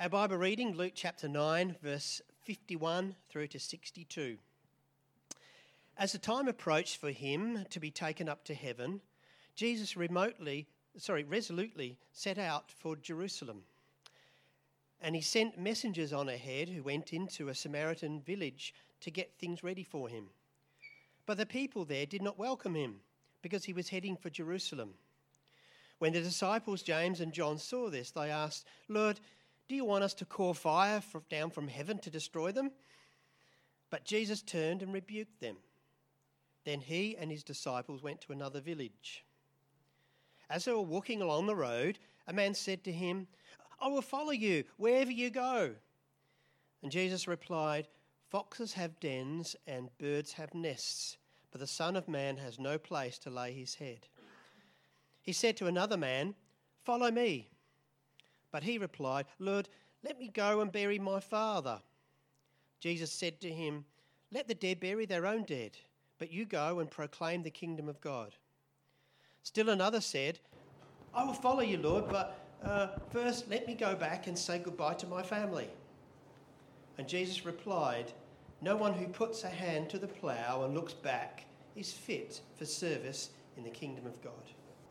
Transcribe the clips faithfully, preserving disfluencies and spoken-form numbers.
Our Bible reading, Luke chapter nine, verse fifty-one through to sixty-two. As the time approached for him to be taken up to heaven, Jesus remotely, sorry, resolutely set out for Jerusalem. And he sent messengers on ahead who went into a Samaritan village to get things ready for him. But the people there did not welcome him because he was heading for Jerusalem. When the disciples James and John saw this, they asked, "Lord, do you want us to call fire down from heaven to destroy them?" But Jesus turned and rebuked them. Then he and his disciples went to another village. As they were walking along the road, a man said to him, "I will follow you wherever you go." And Jesus replied, "Foxes have dens and birds have nests, but the Son of Man has no place to lay his head." He said to another man, "Follow me." But he replied, "Lord, let me go and bury my father." Jesus said to him, "Let the dead bury their own dead, but you go and proclaim the kingdom of God." Still another said, "I will follow you, Lord, but uh, first let me go back and say goodbye to my family." And Jesus replied, "No one who puts a hand to the plough and looks back is fit for service in the kingdom of God."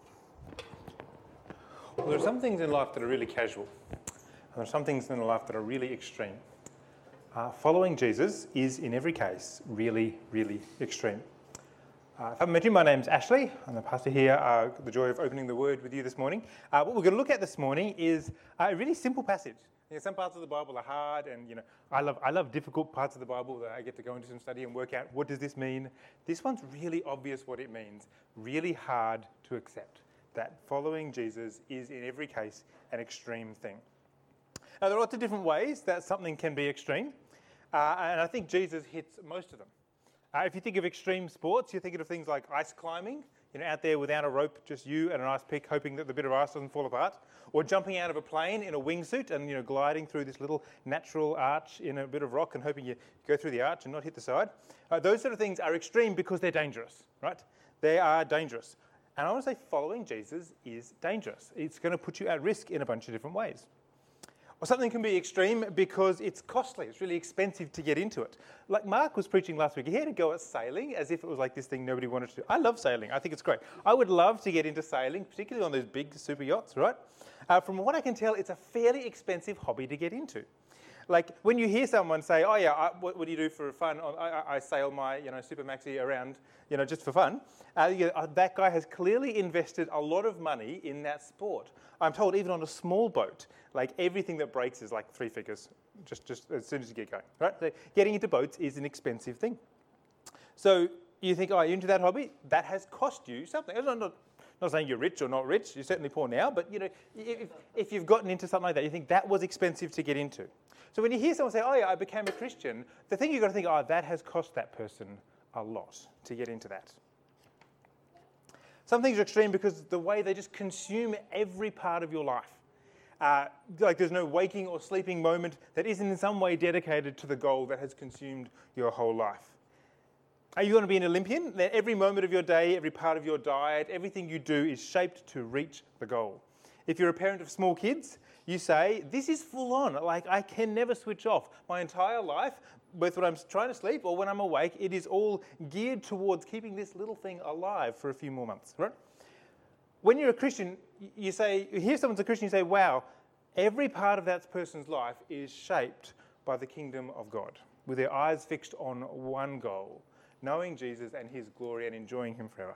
Well, there are some things in life that are really casual, and there are some things in life that are really extreme. Uh, following Jesus is, in every case, really, really extreme. Uh, if I haven't met you, my name's Ashley. I'm the pastor here. Uh, got the joy of opening the Word with you this morning. Uh, what we're going to look at this morning is a really simple passage. You know, some parts of the Bible are hard, and you know, I love I love difficult parts of the Bible that I get to go into some study and work out what does this mean. This one's really obvious what it means. Really hard to accept. That following Jesus is, in every case, an extreme thing. Now, there are lots of different ways that something can be extreme, uh, and I think Jesus hits most of them. Uh, if you think of extreme sports, you're thinking of things like ice climbing, you know, out there without a rope, just you and an ice pick, hoping that the bit of ice doesn't fall apart, or jumping out of a plane in a wingsuit and, you know, gliding through this little natural arch in a bit of rock and hoping you go through the arch and not hit the side. Uh, those sort of things are extreme because they're dangerous, right? They are dangerous. And I want to say following Jesus is dangerous. It's going to put you at risk in a bunch of different ways. Or something can be extreme because it's costly. It's really expensive to get into it. Like Mark was preaching last week, he had to go at sailing as if it was like this thing nobody wanted to do. I love sailing. I think it's great. I would love to get into sailing, particularly on those big super yachts, right? Uh, from what I can tell, it's a fairly expensive hobby to get into. Like when you hear someone say, "Oh yeah, I, what, what do you do for fun? I, I, I sail my, you know, Super Maxi around, you know, just for fun." Uh, you know, uh, that guy has clearly invested a lot of money in that sport. I'm told even on a small boat, like everything that breaks is like three figures, just just as soon as you get going, right? So getting into boats is an expensive thing. So you think, "Oh, are you into that hobby?" That has cost you something. I'm not, not saying you're rich or not rich. You're certainly poor now, but you know, if, if you've gotten into something like that, you think that was expensive to get into. So when you hear someone say, "Oh yeah, I became a Christian," the thing you've got to think, oh, that has cost that person a lot to get into that. Some things are extreme because the way they just consume every part of your life. Uh, like there's no waking or sleeping moment that isn't in some way dedicated to the goal that has consumed your whole life. Are you going to be an Olympian? Then every moment of your day, every part of your diet, everything you do is shaped to reach the goal. If you're a parent of small kids, you say, "This is full on, like I can never switch off. My entire life, both when I'm trying to sleep or when I'm awake, it is all geared towards keeping this little thing alive for a few more months," right? When you're a Christian, you say, you hear someone's a Christian, you say, "Wow, every part of that person's life is shaped by the kingdom of God, with their eyes fixed on one goal, knowing Jesus and his glory and enjoying him forever."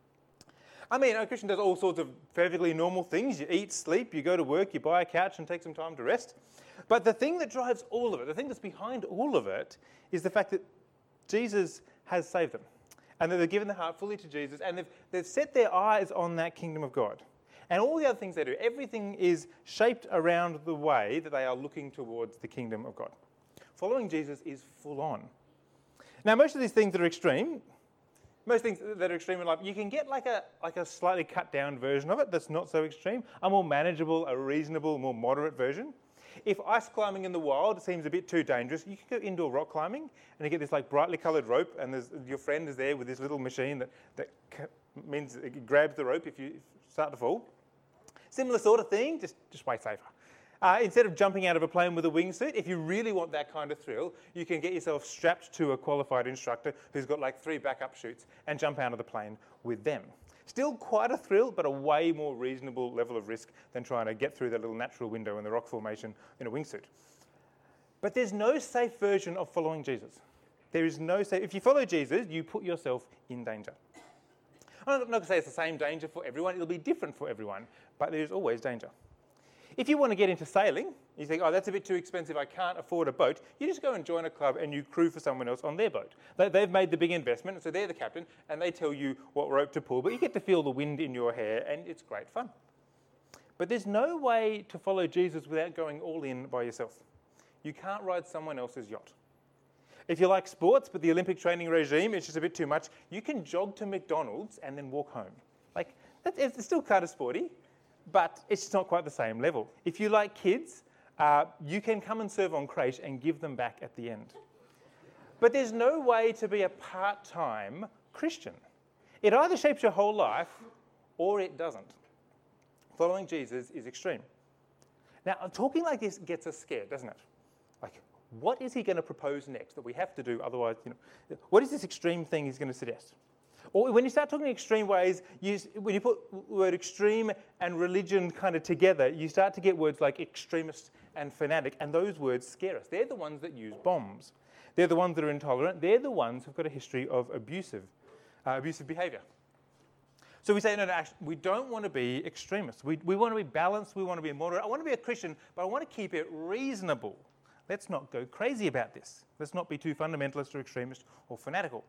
I mean, a Christian does all sorts of perfectly normal things. You eat, sleep, you go to work, you buy a couch and take some time to rest. But the thing that drives all of it, the thing that's behind all of it, is the fact that Jesus has saved them. And that they've given their heart fully to Jesus, and they've, they've set their eyes on that kingdom of God. And all the other things they do, everything is shaped around the way that they are looking towards the kingdom of God. Following Jesus is full on. Now, most of these things that are extreme, most things that are extreme in life, you can get like a like a slightly cut down version of it that's not so extreme, a more manageable, a reasonable, more moderate version. If ice climbing in the wild seems a bit too dangerous, you can go indoor rock climbing and you get this like brightly coloured rope, and there's, your friend is there with this little machine that, that means it grabs the rope if you start to fall. Similar sort of thing, just, just way safer. Uh, instead of jumping out of a plane with a wingsuit, if you really want that kind of thrill, you can get yourself strapped to a qualified instructor who's got like three backup chutes and jump out of the plane with them. Still quite a thrill, but a way more reasonable level of risk than trying to get through that little natural window in the rock formation in a wingsuit. But there's no safe version of following Jesus. There is no safe. If you follow Jesus, you put yourself in danger. I'm not going to say it's the same danger for everyone. It'll be different for everyone, but there's always danger. If you want to get into sailing, you think, oh, that's a bit too expensive, I can't afford a boat, you just go and join a club and you crew for someone else on their boat. They've made the big investment, so they're the captain, and they tell you what rope to pull, but you get to feel the wind in your hair, and it's great fun. But there's no way to follow Jesus without going all in by yourself. You can't ride someone else's yacht. If you like sports, but the Olympic training regime is just a bit too much, you can jog to McDonald's and then walk home. Like, it's still kind of sporty, but it's just not quite the same level. If you like kids, uh, you can come and serve on crèche and give them back at the end. But there's no way to be a part-time Christian. It either shapes your whole life or it doesn't. Following Jesus is extreme. Now, talking like this gets us scared, doesn't it? Like, what is he going to propose next that we have to do? Otherwise, you know, what is this extreme thing he's going to suggest? Or when you start talking extreme ways, you, when you put the word extreme and religion kind of together, you start to get words like extremist and fanatic, and those words scare us. They're the ones that use bombs. They're the ones that are intolerant. They're the ones who've got a history of abusive, uh, abusive behaviour. So we say, no, no, actually, we don't want to be extremists. We, we want to be balanced. We want to be moderate. I want to be a Christian, but I want to keep it reasonable. Let's not go crazy about this. Let's not be too fundamentalist or extremist or fanatical.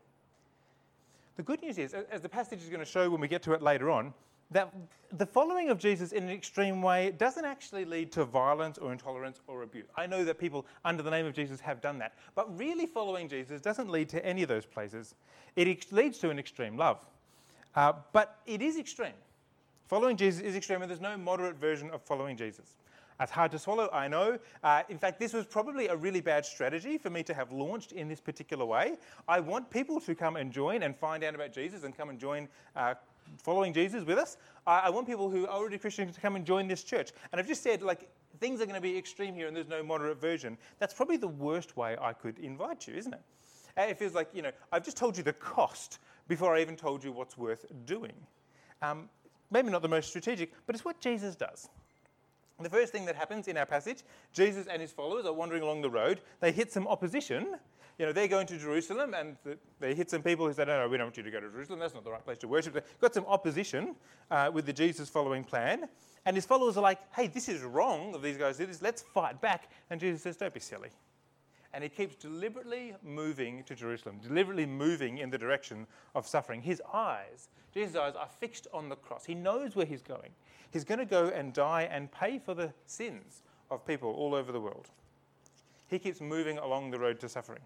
The good news is, as the passage is going to show when we get to it later on, that the following of Jesus in an extreme way doesn't actually lead to violence or intolerance or abuse. I know that people under the name of Jesus have done that, but really following Jesus doesn't lead to any of those places. It ex- leads to an extreme love. Uh, but it is extreme. Following Jesus is extreme, and there's no moderate version of following Jesus. It's hard to swallow, I know. Uh, in fact, this was probably a really bad strategy for me to have launched in this particular way. I want people to come and join and find out about Jesus and come and join uh, following Jesus with us. I, I want people who are already Christians to come and join this church. And I've just said, like, things are going to be extreme here and there's no moderate version. That's probably the worst way I could invite you, isn't it? Uh, it feels like, you know, I've just told you the cost before I even told you what's worth doing. Um, maybe not the most strategic, but it's what Jesus does. The first thing that happens in our passage, Jesus and his followers are wandering along the road. They hit some opposition. You know, they're going to Jerusalem, and the, they hit some people who say, no, no, we don't want you to go to Jerusalem. That's not the right place to worship. They've got some opposition uh, with the Jesus-following plan. And his followers are like, hey, this is wrong of these guys do this. Let's fight back. And Jesus says, don't be silly. And he keeps deliberately moving to Jerusalem, deliberately moving in the direction of suffering. His eyes, Jesus' eyes, are fixed on the cross. He knows where he's going. He's going to go and die and pay for the sins of people all over the world. He keeps moving along the road to suffering.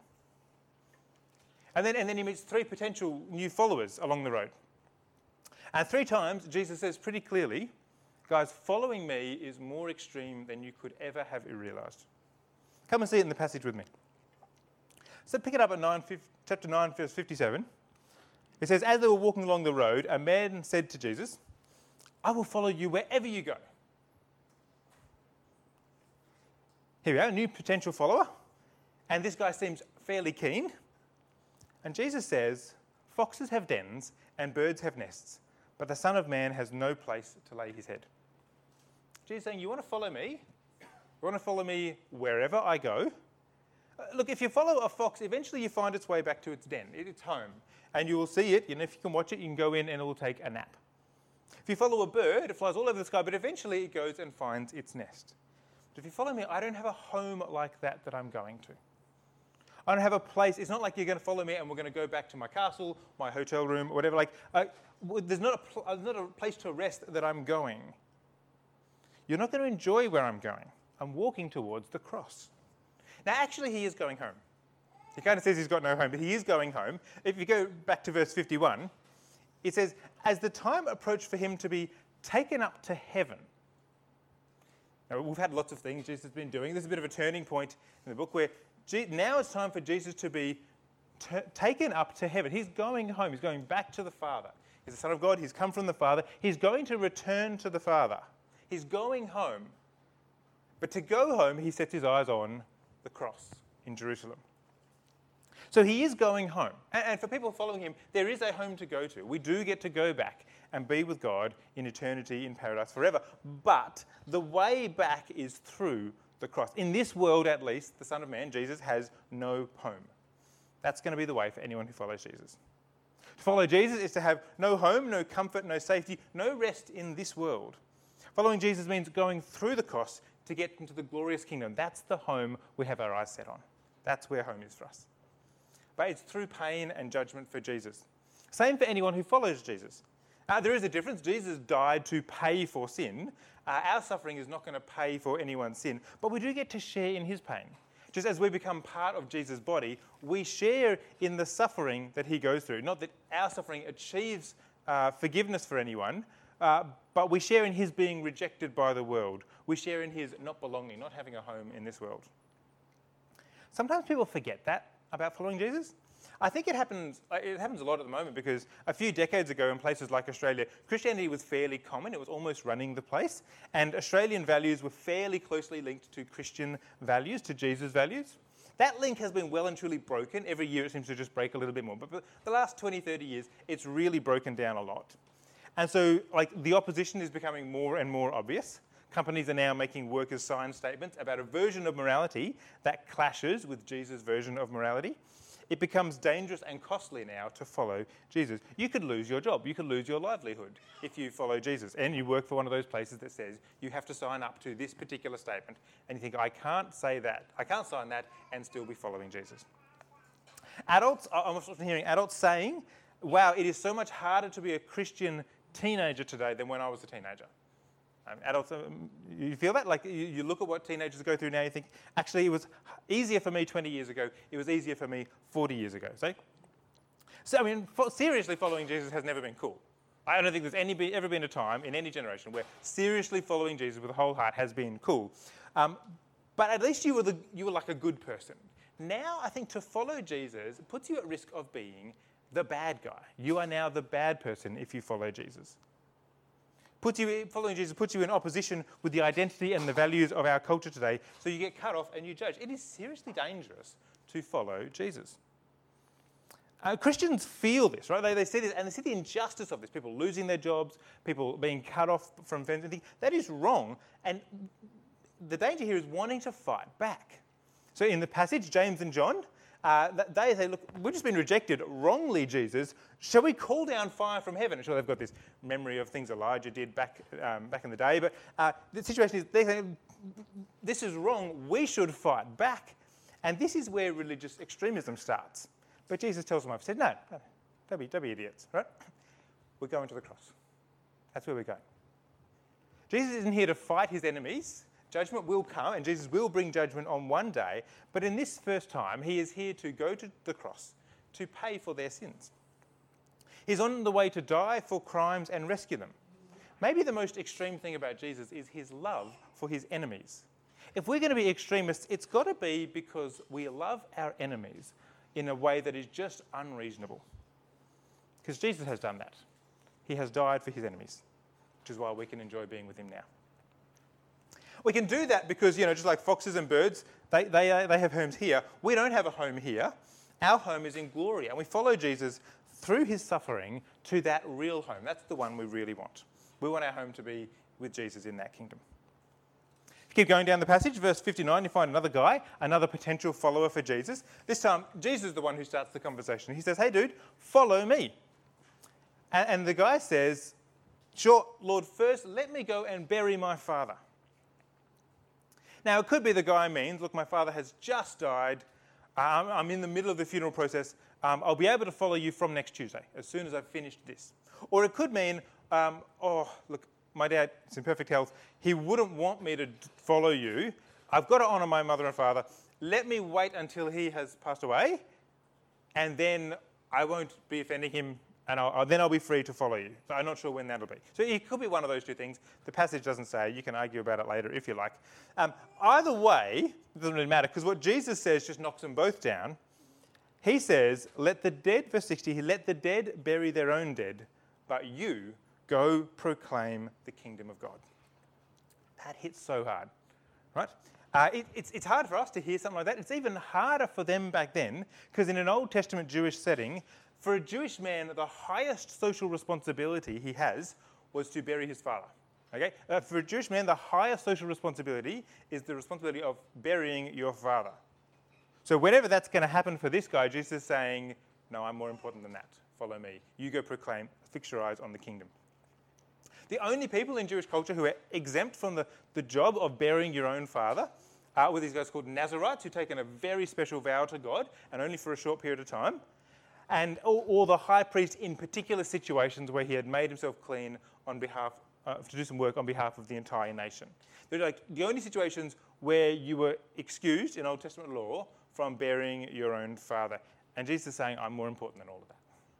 And then, and then he meets three potential new followers along the road. And three times, Jesus says pretty clearly, guys, following me is more extreme than you could ever have realised. Come and see it in the passage with me. So pick it up at nine, chapter nine, verse fifty-seven. It says, as they were walking along the road, a man said to Jesus, I will follow you wherever you go. Here we are, a new potential follower. And this guy seems fairly keen. And Jesus says, foxes have dens and birds have nests, but the Son of Man has no place to lay his head. Jesus is saying, you want to follow me? You want to follow me wherever I go? Uh, look, if you follow a fox, eventually you find its way back to its den, its home. And you will see it, you know, if you can watch it, you can go in and it will take a nap. If you follow a bird, it flies all over the sky, but eventually it goes and finds its nest. But if you follow me, I don't have a home like that that I'm going to. I don't have a place. It's not like you're going to follow me and we're going to go back to my castle, my hotel room, or whatever. Like, uh, there's not a, pl- uh, not a place to rest that I'm going. You're not going to enjoy where I'm going. I'm walking towards the cross. Now, actually, he is going home. He kind of says he's got no home, but he is going home. If you go back to verse fifty-one, it says, as the time approached for him to be taken up to heaven. Now, we've had lots of things Jesus has been doing. There's a bit of a turning point in the book where Je- now it's time for Jesus to be t- taken up to heaven. He's going home. He's going back to the Father. He's the Son of God. He's come from the Father. He's going to return to the Father. He's going home. But to go home, he sets his eyes on the cross in Jerusalem. So he is going home. And for people following him, there is a home to go to. We do get to go back and be with God in eternity, in paradise forever. But the way back is through the cross. In this world, at least, the Son of Man, Jesus, has no home. That's going to be the way for anyone who follows Jesus. To follow Jesus is to have no home, no comfort, no safety, no rest in this world. Following Jesus means going through the cross to get into the glorious kingdom. That's the home we have our eyes set on. That's where home is for us. But it's through pain and judgment for Jesus. Same for anyone who follows Jesus. Uh, there is a difference. Jesus died to pay for sin. Uh, our suffering is not going to pay for anyone's sin, but we do get to share in his pain. Just as we become part of Jesus' body, we share in the suffering that he goes through. Not that our suffering achieves uh, forgiveness for anyone, uh, but we share in his being rejected by the world. We share in his not belonging, not having a home in this world. Sometimes people forget that about following Jesus. I think it happens, it happens a lot at the moment because a few decades ago in places like Australia, Christianity was fairly common. It was almost running the place. And Australian values were fairly closely linked to Christian values, to Jesus' values. That link has been well and truly broken. Every year it seems to just break a little bit more. But for the last twenty, thirty years, it's really broken down a lot. And so like the opposition is becoming more and more obvious. Companies are now making workers sign statements about a version of morality that clashes with Jesus' version of morality. It becomes dangerous and costly now to follow Jesus. You could lose your job. You could lose your livelihood if you follow Jesus. And you work for one of those places that says you have to sign up to this particular statement. And you think, I can't say that. I can't sign that and still be following Jesus. Adults, I'm often hearing adults saying, wow, it is so much harder to be a Christian teenager today than when I was a teenager. Um, adults, um, you feel that? Like you, you look at what teenagers go through now, you think, actually, it was easier for me twenty years ago. It was easier for me forty years ago. So, so I mean, for, seriously following Jesus has never been cool. I don't think there's any, be, ever been a time in any generation where seriously following Jesus with a whole heart has been cool. Um, but at least you were, the, you were like a good person. Now, I think to follow Jesus puts you at risk of being the bad guy. You are now the bad person if you follow Jesus. Puts you, following Jesus puts you in opposition with the identity and the values of our culture today, so you get cut off and you judge. It is seriously dangerous to follow Jesus. Uh, Christians feel this, right? They, they see this, and they see the injustice of this. People losing their jobs, people being cut off from friends and things. That is wrong, and the danger here is wanting to fight back. So in the passage, James and John, Uh, they say, look, we've just been rejected wrongly, Jesus. Shall we call down fire from heaven? And sure, they've got this memory of things Elijah did back um, back in the day. But uh, the situation is, they say, this is wrong. We should fight back. And this is where religious extremism starts. But Jesus tells them, I've said, no, no don't, be, don't be idiots, right? We're going to the cross. That's where we're going. Jesus isn't here to fight his enemies. Judgment will come, and Jesus will bring judgment on one day. But in this first time, he is here to go to the cross to pay for their sins. He's on the way to die for crimes and rescue them. Maybe the most extreme thing about Jesus is his love for his enemies. If we're going to be extremists, it's got to be because we love our enemies in a way that is just unreasonable. Because Jesus has done that. He has died for his enemies, which is why we can enjoy being with him now. We can do that because, you know, just like foxes and birds, they, they, uh, they have homes here. We don't have a home here. Our home is in glory, and we follow Jesus through his suffering to that real home. That's the one we really want. We want our home to be with Jesus in that kingdom. If you keep going down the passage, verse fifty-nine, you find another guy, another potential follower for Jesus. This time, Jesus is the one who starts the conversation. He says, hey, dude, follow me. And, and the guy says, sure, Lord, first let me go and bury my father. Now, it could be the guy means, look, my father has just died. Um, I'm in the middle of the funeral process. Um, I'll be able to follow you from next Tuesday, as soon as I've finished this. Or it could mean, um, oh, look, my dad is in perfect health. He wouldn't want me to follow you. I've got to honour my mother and father. Let me wait until he has passed away, and then I won't be offending him, and I'll, I'll, then I'll be free to follow you. So I'm not sure when that'll be. So it could be one of those two things. The passage doesn't say. You can argue about it later if you like. Um, either way, it doesn't really matter, because what Jesus says just knocks them both down. He says, let the dead, verse sixty, let the dead bury their own dead, but you go proclaim the kingdom of God. That hits so hard. right? Uh, it, it's, it's hard for us to hear something like that. It's even harder for them back then, because in an Old Testament Jewish setting, for a Jewish man, the highest social responsibility he has was to bury his father. Okay? Uh, for a Jewish man, the highest social responsibility is the responsibility of burying your father. So whenever that's going to happen for this guy, Jesus is saying, no, I'm more important than that. Follow me. You go proclaim, fix your eyes on the kingdom. The only people in Jewish culture who are exempt from the, the job of burying your own father are with these guys called Nazarites, who've taken a very special vow to God, and only for a short period of time, and or, or the high priest in particular situations where he had made himself clean on behalf uh, to do some work on behalf of the entire nation. They're like the only situations where you were excused in Old Testament law from burying your own father. And Jesus is saying, I'm more important than all of that.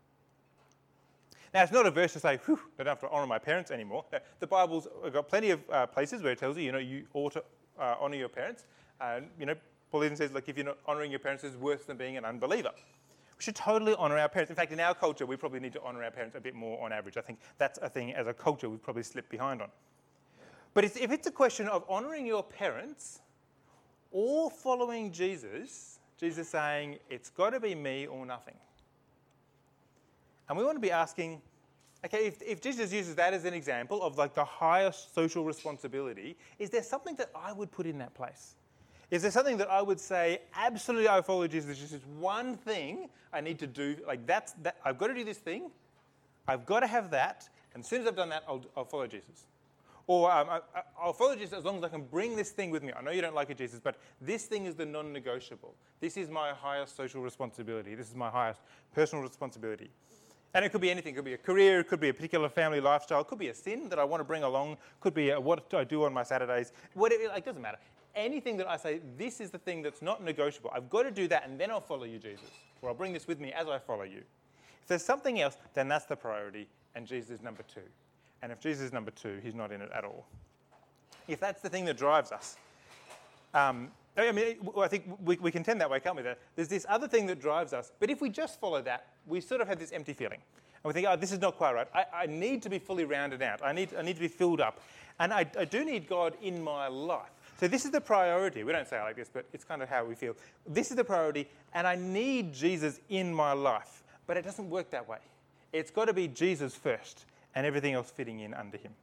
Now, it's not a verse to say, whew, I don't have to honour my parents anymore. The Bible's got plenty of uh, places where it tells you, you know, you ought to uh, honour your parents. And, you know, Paul even says, like, if you're not honouring your parents, it's worse than being an unbeliever. We should totally honour our parents. In fact, in our culture, we probably need to honour our parents a bit more on average. I think that's a thing as a culture we've probably slipped behind on. But it's, if it's a question of honouring your parents or following Jesus, Jesus is saying, it's got to be me or nothing. And we want to be asking, okay, if, if Jesus uses that as an example of like the highest social responsibility, is there something that I would put in that place? Is there something that I would say, absolutely I follow Jesus, there's just this one thing I need to do, like that's, that, I've got to do this thing, I've got to have that, and as soon as I've done that, I'll, I'll follow Jesus. Or um, I, I'll follow Jesus as long as I can bring this thing with me. I know you don't like it, Jesus, but this thing is the non-negotiable. This is my highest social responsibility. This is my highest personal responsibility. And it could be anything. It could be a career. It could be a particular family lifestyle. It could be a sin that I want to bring along. It could be a, what do I do on my Saturdays. Whatever, it doesn't matter. Anything that I say, this is the thing that's not negotiable. I've got to do that, and then I'll follow you, Jesus. Or I'll bring this with me as I follow you. If there's something else, then that's the priority, and Jesus is number two. And if Jesus is number two, he's not in it at all. If that's the thing that drives us, um, I mean, I think we, we can tend that way, can't we? There's this other thing that drives us, but if we just follow that, we sort of have this empty feeling. And we think, oh, this is not quite right. I, I need to be fully rounded out. I need, I need to be filled up. And I, I do need God in my life. So this is the priority. We don't say it like this, but it's kind of how we feel. This is the priority, and I need Jesus in my life. But it doesn't work that way. It's got to be Jesus first, and everything else fitting in under him.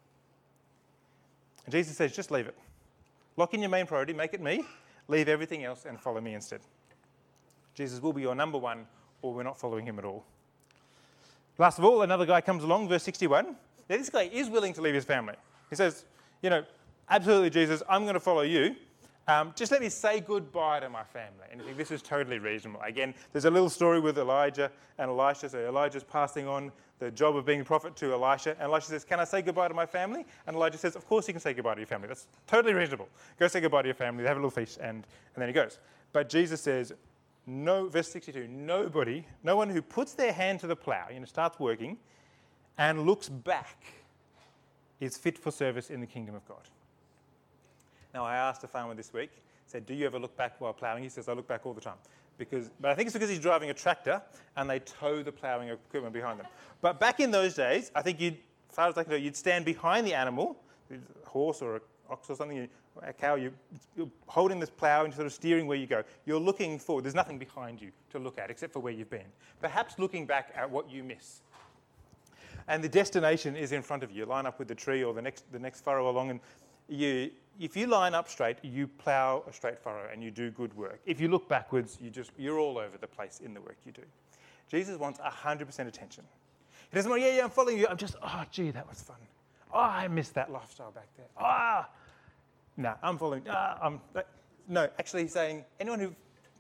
And Jesus says, just leave it. Lock in your main priority, make it me, leave everything else and follow me instead. Jesus will be your number one, or we're not following him at all. Last of all, another guy comes along, verse sixty-one. Now, this guy is willing to leave his family. He says, you know, absolutely, Jesus, I'm going to follow you. Um, just let me say goodbye to my family. And you think this is totally reasonable. Again, there's a little story with Elijah and Elisha. So Elijah's passing on the job of being a prophet to Elisha. And Elisha says, can I say goodbye to my family? And Elijah says, of course you can say goodbye to your family. That's totally reasonable. Go say goodbye to your family, have a little feast, and, and then he goes. But Jesus says, no, verse sixty-two, nobody, no one who puts their hand to the plough, you know, starts working, and looks back is fit for service in the kingdom of God. Now, I asked a farmer this week, said, do you ever look back while ploughing? He says, I look back all the time. Because, but I think it's because he's driving a tractor and they tow the ploughing equipment behind them. But back in those days, I think you'd, as far as I can know, you'd stand behind the animal, a horse or an ox or something, a cow, you, you're holding this plough and sort of steering where you go. You're looking forward. There's nothing behind you to look at except for where you've been. Perhaps looking back at what you miss. And the destination is in front of you. You line up with the tree or the next, the next furrow along, and you, if you line up straight, you plough a straight furrow and you do good work. If you look backwards, you just, you're all over the place in the work you do. Jesus wants one hundred percent attention. He doesn't want, yeah, yeah, I'm following you. I'm just, oh, gee, that was fun. Oh, I missed that lifestyle back there. Ah, no, I'm following. Ah, I'm, no, actually he's saying anyone who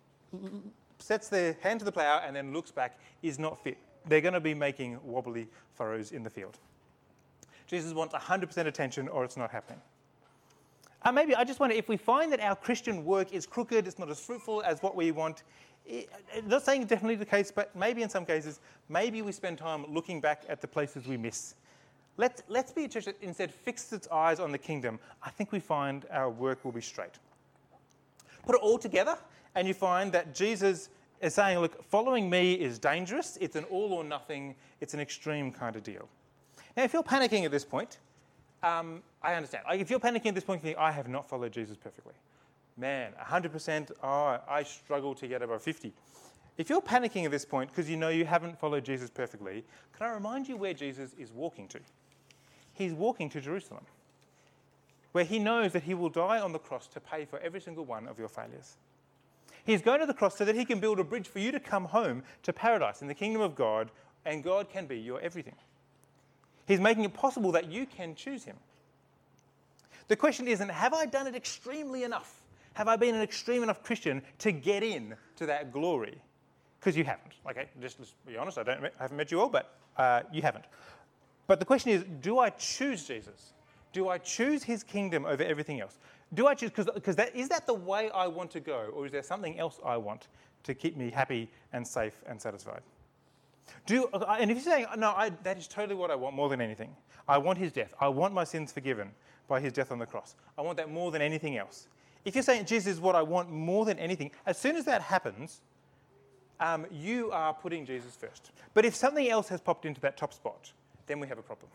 sets their hand to the plough and then looks back is not fit. They're going to be making wobbly furrows in the field. Jesus wants one hundred percent attention or it's not happening. Uh, maybe I just wonder if we find that our Christian work is crooked, it's not as fruitful as what we want. It, I'm not saying it's definitely the case, but maybe in some cases, maybe we spend time looking back at the places we miss. Let's, let's be a church that instead fixes its eyes on the kingdom. I think we find our work will be straight. Put it all together, and you find that Jesus is saying, look, following me is dangerous. It's an all or nothing. It's an extreme kind of deal. Now, if you're panicking at this point, um, I understand. Like if you're panicking at this point, you think, I have not followed Jesus perfectly. Man, one hundred percent, oh, I struggle to get above fifty. If you're panicking at this point because you know you haven't followed Jesus perfectly, can I remind you where Jesus is walking to? He's walking to Jerusalem, where he knows that he will die on the cross to pay for every single one of your failures. He's going to the cross so that he can build a bridge for you to come home to paradise in the kingdom of God, and God can be your everything. He's making it possible that you can choose him. The question isn't, have I done it extremely enough? Have I been an extreme enough Christian to get in to that glory? Because you haven't. Okay, just let's be honest, I, don't, I haven't met you all, but uh, you haven't. But the question is, do I choose Jesus? Do I choose his kingdom over everything else? Do I choose, because that, is that the way I want to go, or is there something else I want to keep me happy and safe and satisfied? Do And if you're saying, no, I, that is totally what I want more than anything. I want his death. I want my sins forgiven by his death on the cross. I want that more than anything else. If you're saying Jesus is what I want more than anything, as soon as that happens, um, you are putting Jesus first. But if something else has popped into that top spot, then we have a problem.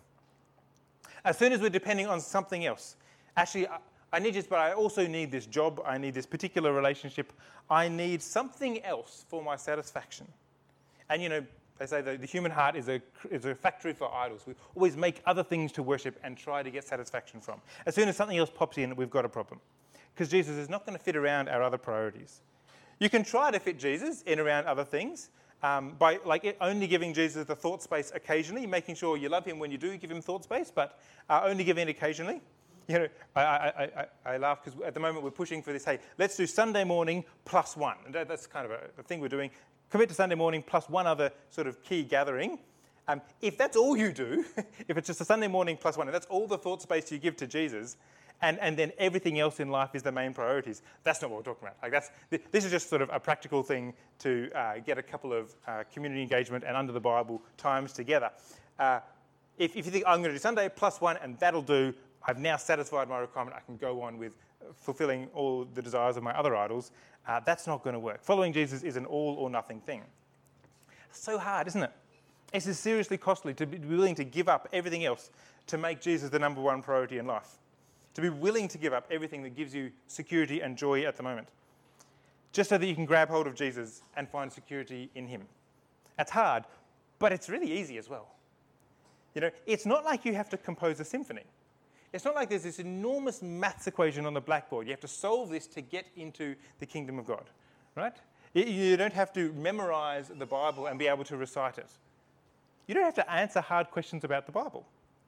As soon as we're depending on something else, actually, I, I need this, but I also need this job, I need this particular relationship, I need something else for my satisfaction. And, you know, they say the, the human heart is a, is a factory for idols. We always make other things to worship and try to get satisfaction from. As soon as something else pops in, we've got a problem. Because Jesus is not going to fit around our other priorities. You can try to fit Jesus in around other things um, by like it, only giving Jesus the thought space occasionally, making sure you love him when you do give him thought space, but uh, only giving it occasionally. You know, I, I, I, I laugh because at the moment we're pushing for this, hey, let's do Sunday morning plus one. And that, that's kind of a, a thing we're doing. Commit to Sunday morning plus one other sort of key gathering. Um, if that's all you do, if it's just a Sunday morning plus one, and that's all the thought space you give to Jesus, And, and then everything else in life is the main priorities. That's not what we're talking about. Like that's, this is just sort of a practical thing to uh, get a couple of uh, community engagement and under the Bible times together. Uh, if, if you think, I'm going to do Sunday plus one and that'll do, I've now satisfied my requirement, I can go on with fulfilling all the desires of my other idols, uh, that's not going to work. Following Jesus is an all or nothing thing. It's so hard, isn't it? It's seriously costly to be willing to give up everything else to make Jesus the number one priority in life. To be willing to give up everything that gives you security and joy at the moment, just so that you can grab hold of Jesus and find security in him. That's hard, but it's really easy as well. You know, it's not like you have to compose a symphony. It's not like there's this enormous maths equation on the blackboard. You have to solve this to get into the kingdom of God, right? You don't have to memorize the Bible and be able to recite it. You don't have to answer hard questions about the Bible.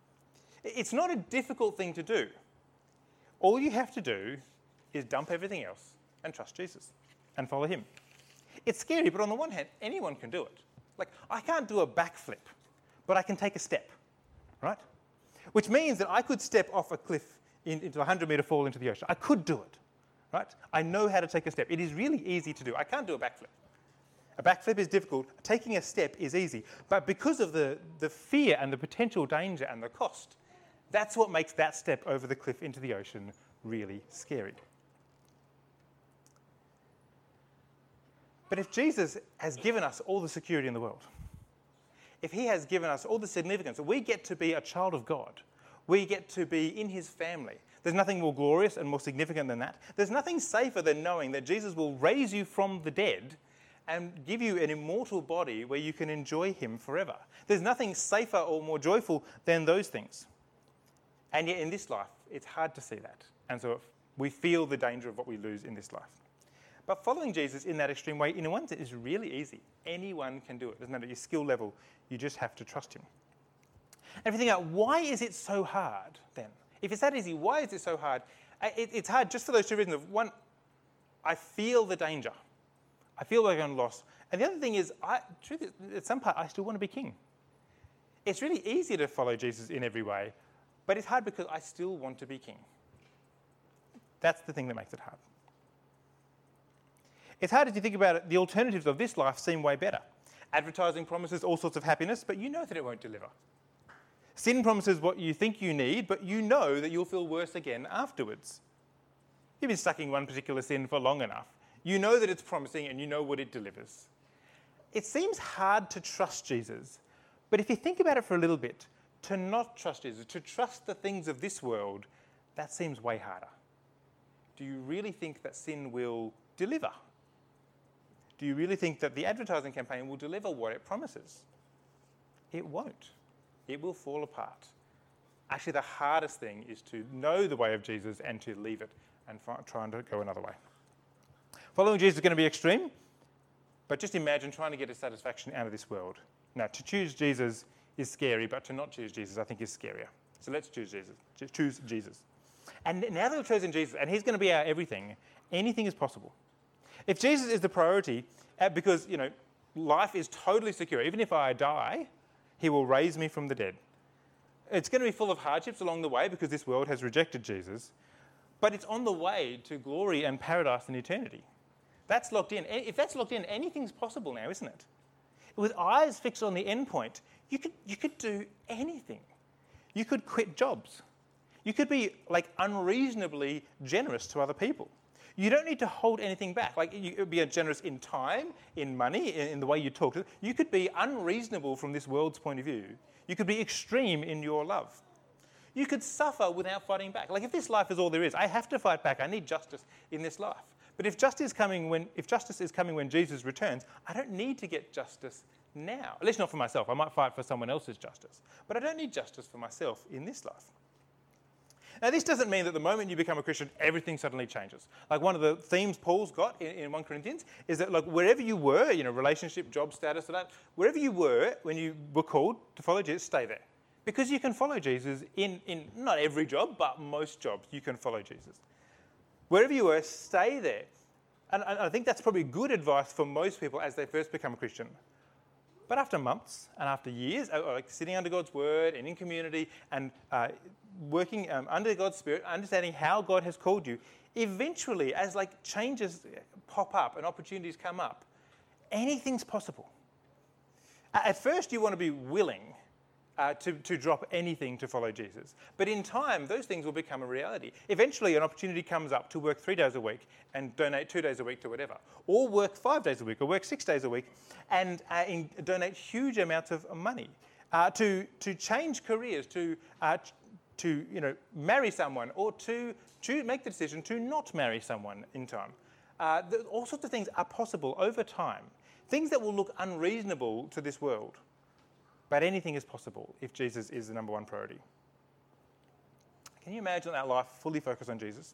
It's not a difficult thing to do. All you have to do is dump everything else and trust Jesus and follow him. It's scary, but on the one hand, anyone can do it. Like, I can't do a backflip, but I can take a step, right? Which means that I could step off a cliff in, into a hundred metre fall into the ocean. I could do it, right? I know how to take a step. It is really easy to do. I can't do a backflip. A backflip is difficult. Taking a step is easy. But because of the, the fear and the potential danger and the cost, that's what makes that step over the cliff into the ocean really scary. But if Jesus has given us all the security in the world, if he has given us all the significance, we get to be a child of God. We get to be in his family. There's nothing more glorious and more significant than that. There's nothing safer than knowing that Jesus will raise you from the dead and give you an immortal body where you can enjoy him forever. There's nothing safer or more joyful than those things. And yet in this life, it's hard to see that. And so we feel the danger of what we lose in this life. But following Jesus in that extreme way, in one sense, is really easy. Anyone can do it. It doesn't matter your skill level. You just have to trust him. And if you think about why is it so hard then? If it's that easy, why is it so hard? It, it's hard just for those two reasons. Of one, I feel the danger. I feel like I'm lost. And the other thing is, I, truth is, at some part, I still want to be king. It's really easy to follow Jesus in every way, but it's hard because I still want to be king. That's the thing that makes it hard. It's hard if you think about it. The alternatives of this life seem way better. Advertising promises all sorts of happiness, but you know that it won't deliver. Sin promises what you think you need, but you know that you'll feel worse again afterwards. You've been stuck in one particular sin for long enough. You know that it's promising and you know what it delivers. It seems hard to trust Jesus, but if you think about it for a little bit, to not trust Jesus, to trust the things of this world, that seems way harder. Do you really think that sin will deliver? Do you really think that the advertising campaign will deliver what it promises? It won't. It will fall apart. Actually, the hardest thing is to know the way of Jesus and to leave it and try and go another way. Following Jesus is going to be extreme, but just imagine trying to get a satisfaction out of this world. Now, to choose Jesus is scary, but to not choose Jesus, I think, is scarier. So let's choose Jesus. Just choose Jesus. And now that we've chosen Jesus, and he's going to be our everything, anything is possible. If Jesus is the priority, uh, because, you know, life is totally secure. Even if I die, he will raise me from the dead. It's going to be full of hardships along the way because this world has rejected Jesus, but it's on the way to glory and paradise and eternity. That's locked in. If that's locked in, anything's possible now, isn't it? With eyes fixed on the end point, you could, you could do anything. You could quit jobs. You could be like unreasonably generous to other people. You don't need to hold anything back. Like you could be generous in time, in money, in, in the way you talk. You could be unreasonable from this world's point of view. You could be extreme in your love. You could suffer without fighting back. Like if this life is all there is, I have to fight back. I need justice in this life. But if justice is coming when, if justice is coming when Jesus returns, I don't need to get justice now. At least not for myself. I might fight for someone else's justice. But I don't need justice for myself in this life. Now, this doesn't mean that the moment you become a Christian, everything suddenly changes. Like one of the themes Paul's got in, in First Corinthians is that like wherever you were, you know, relationship, job status, or that, wherever you were when you were called to follow Jesus, stay there. Because you can follow Jesus in, in not every job, but most jobs, you can follow Jesus. Wherever you were, stay there. And I think that's probably good advice for most people as they first become a Christian. But after months and after years, like sitting under God's word and in community and uh, working um, under God's Spirit, understanding how God has called you, eventually, as like changes pop up and opportunities come up, anything's possible. At first, you want to be willing uh, to, to drop anything to follow Jesus. But in time, those things will become a reality. Eventually, an opportunity comes up to work three days a week and donate two days a week to whatever. Or work five days a week or work six days a week and uh, in, donate huge amounts of money. Uh, to, to change careers, to, uh, to you know, marry someone or to, to make the decision to not marry someone in time. Uh, the, all sorts of things are possible over time. Things that will look unreasonable to this world. But anything is possible if Jesus is the number one priority. Can you imagine that life fully focused on Jesus?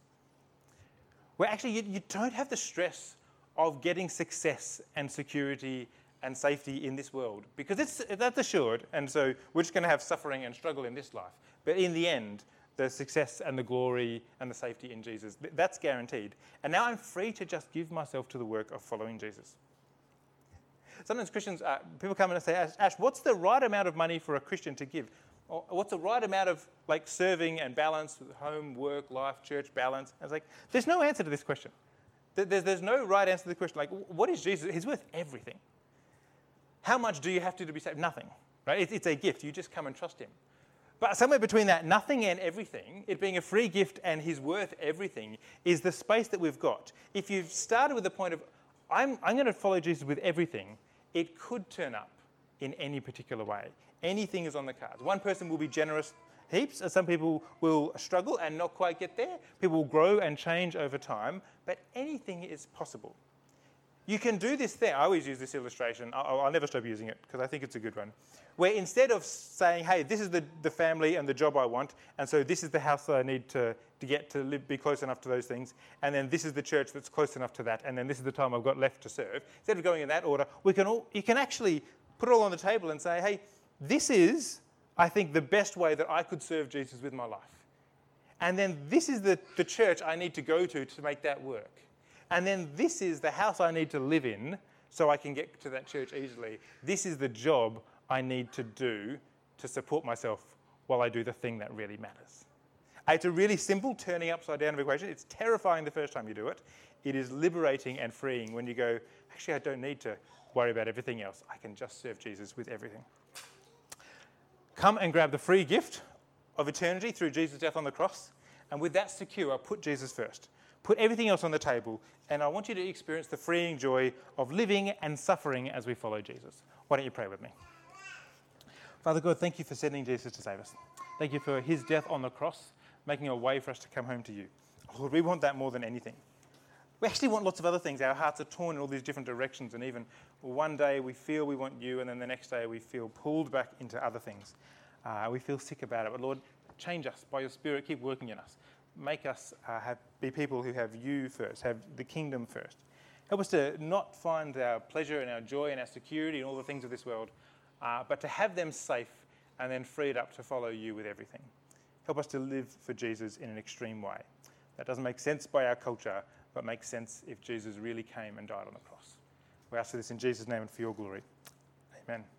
Where actually you, you don't have the stress of getting success and security and safety in this world. Because it's, that's assured, and so we're just going to have suffering and struggle in this life. But in the end, the success and the glory and the safety in Jesus, that's guaranteed. And now I'm free to just give myself to the work of following Jesus. Sometimes Christians, uh, people come in and say, Ash, Ash, what's the right amount of money for a Christian to give? Or what's the right amount of like serving and balance, home, work, life, church, balance? I was like, there's no answer to this question. There's, there's no right answer to the question. Like, what is Jesus? He's worth everything. How much do you have to to be saved? Nothing, right? It's, it's a gift. You just come and trust him. But somewhere between that nothing and everything, it being a free gift and he's worth everything, is the space that we've got. If you've started with the point of, I'm, I'm going to follow Jesus with everything, it could turn up in any particular way. Anything is on the cards. One person will be generous heaps, and some people will struggle and not quite get there. People will grow and change over time, but anything is possible. You can do this thing. I always use this illustration. I'll, I'll never stop using it because I think it's a good one. Where instead of saying, hey, this is the, the family and the job I want, and so this is the house that I need to, to get to live, be close enough to those things, and then this is the church that's close enough to that, and then this is the time I've got left to serve. Instead of going in that order, we can all, you can actually put it all on the table and say, hey, this is, I think, the best way that I could serve Jesus with my life. And then this is the, the church I need to go to to make that work. And then this is the house I need to live in so I can get to that church easily. This is the job I need to do to support myself while I do the thing that really matters. It's a really simple turning upside down of equation. It's terrifying the first time you do it. It is liberating and freeing when you go, actually, I don't need to worry about everything else. I can just serve Jesus with everything. Come and grab the free gift of eternity through Jesus' death on the cross. And with that secure, put Jesus first. Put everything else on the table, and I want you to experience the freeing joy of living and suffering as we follow Jesus. Why don't you pray with me? Father God, thank you for sending Jesus to save us. Thank you for his death on the cross, making a way for us to come home to you. Lord, we want that more than anything. We actually want lots of other things. Our hearts are torn in all these different directions, and even one day we feel we want you, and then the next day we feel pulled back into other things. Uh, we feel sick about it. But Lord, change us by your Spirit. Keep working in us. Make us uh, have, be people who have you first, have the kingdom first. Help us to not find our pleasure and our joy and our security and all the things of this world, uh, but to have them safe and then freed up to follow you with everything. Help us to live for Jesus in an extreme way. That doesn't make sense by our culture, but makes sense if Jesus really came and died on the cross. We ask for this in Jesus' name and for your glory. Amen.